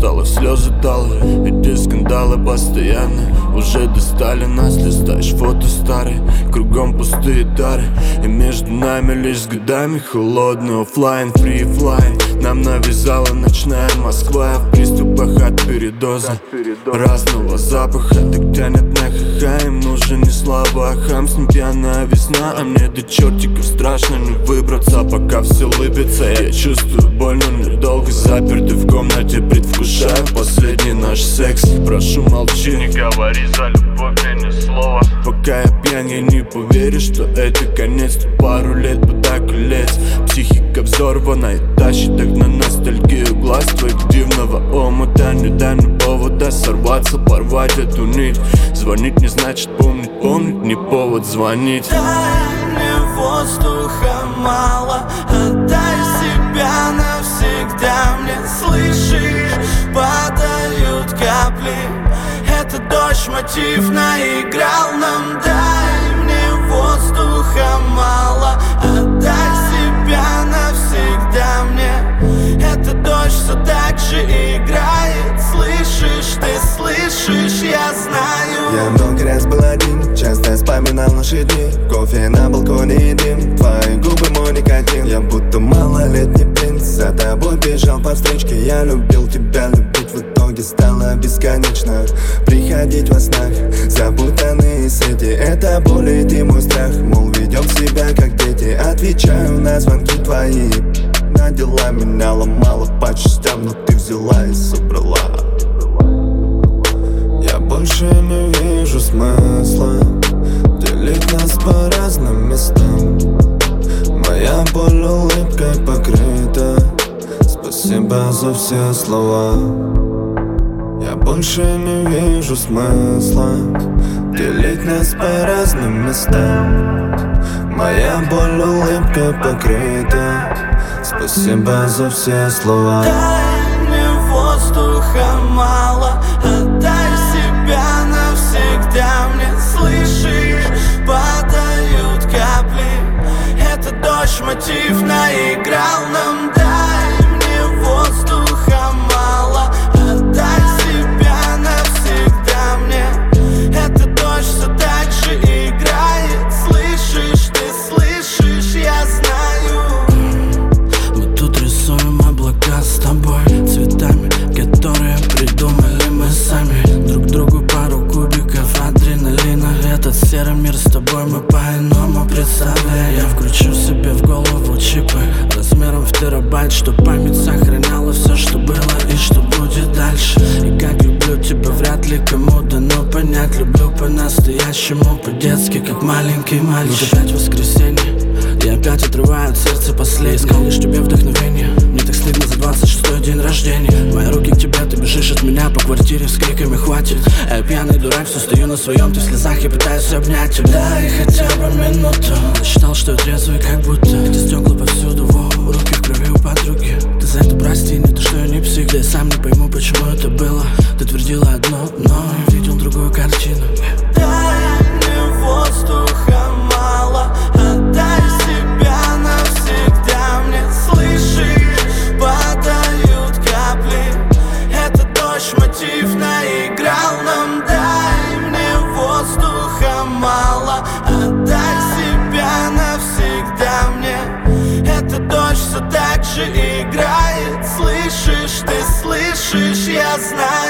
усталых слезы талые. Эти скандалы постоянно уже достали нас. Листаешь фото старые, кругом пустые тары, и между нами лишь с годами холодный оффлайн. Free fly нам навязала ночная Москва. В приступах от передоза разного запаха. Так тянет на ха-ха, им нужен не слава, а хамством пьяная весна. А мне до чертиков страшно не выбраться, пока все лыбится. Я чувствую боль, но недолго запертый в комнате, предвкушаю последний наш секс. Прошу, молчи, не говори за любовь мне ни слова. Пока я пьян, я не поверю, что это конец. Тут пару лет под колец, психика взорвана и тащит так на ностальгию глаз твоих дивного омута. Не дай мне повода сорваться, порвать эту нить. Звонить не значит помнить, помнить не повод звонить. Дай мне воздуха мало, отдай себя навсегда мне. Слышишь, падают капли, это дождь мотив наиграл нам. Дай мне воздуха мало, отдай себя навсегда мне. Это дождь все так же играет. Слышишь, ты слышишь, я знаю. Я много раз был один, часто вспоминал наши дни. Кофе на балконе и дым, твои губы мой никотин. Я будто малолетний принц, за тобой бежал по встречке. Я любил тебя, любить в итоге стало бесконечно. Приходить во снах, запутанные сети, это боль и ты мой страх. Мол, ведем себя как дети, отвечаю на звонки твои. На дела меня ломала по частям, но ты взяла и собрала. Я больше не вижу смысла делить нас по разным местам. Моя боль улыбкой покрыта, спасибо за все слова. Я больше не вижу смысла делить нас по разным местам. Моя боль улыбкой покрыта, спасибо за все слова. Дай мне воздуха мало, отдай себя навсегда мне. Слышишь, падают капли, это дождь мотив наиграл нам. Дай мне воздуха мало, отдай себя навсегда мне. Это дождь все так же играет. Слышишь, ты слышишь, я знаю. Мы тут рисуем облака с тобой цветами, которые придумали мы сами. Друг другу пару кубиков адреналина. Этот серый мир с тобой мы по-иному представляем. Я включу себе в голову чипы размером в терабайт, чтоб память сохраняла все, что было и что будет дальше. И как люблю тебя вряд ли кому дано понять. Люблю по-настоящему, по-детски, как маленький мальчик. Вот опять воскресенье, и опять отрываю от сердца последнее. Искал лишь тебе вдохновение, мне так стыдно за 26-й день рождения. Мои руки к тебе, ты бежишь от меня по квартире с криками «Хватит!» Я пьяный дурак, все стою на своем, ты в слезах, я пытаюсь обнять тебя. И хотя бы минуту считал, что я трезвый, как будто эти стекла повсюду, руки в крови у подруги. Ты за это прости, не то, что я не псих. Да я сам не пойму, почему это было. Ты твердила одно, но я видел другую картину. Дай мне воздуха мало, отдай себя навсегда мне. Слышишь, падают капли, это дождь мотив наиграл нам. Дай мне воздуха мало, отдай себя навсегда мне. Это дождь все так же играет. Слышишь, ты слышишь, я знаю.